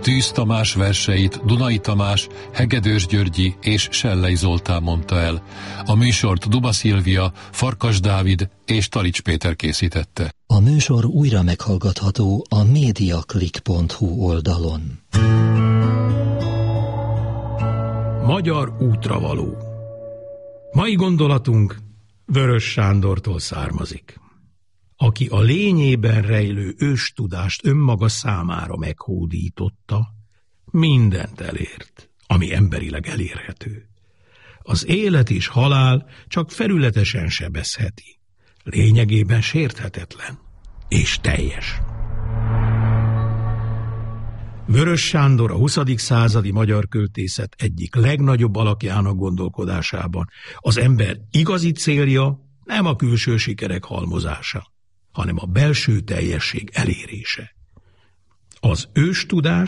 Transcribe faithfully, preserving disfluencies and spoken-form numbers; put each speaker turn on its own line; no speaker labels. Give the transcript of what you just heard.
Tűz Tamás verseit Dunai Tamás, Hegedűs Györgyi és Sellei Zoltán mondta el. A műsort Duba Szilvia, Farkas Dávid és Talics Péter készítette.
A műsor újra meghallgatható a mediaclick pont hu oldalon.
Magyar útravaló. Mai gondolatunk Vörös Sándortól származik, aki a lényében rejlő őstudást önmaga számára meghódította, mindent elért, ami emberileg elérhető. Az élet és halál csak felületesen sebezheti, lényegében sérthetetlen és teljes. Vörös Sándor a huszadik századi magyar költészet egyik legnagyobb alakjának gondolkodásában az ember igazi célja nem a külső sikerek halmozása, hanem a belső teljesség elérése. Az őstudás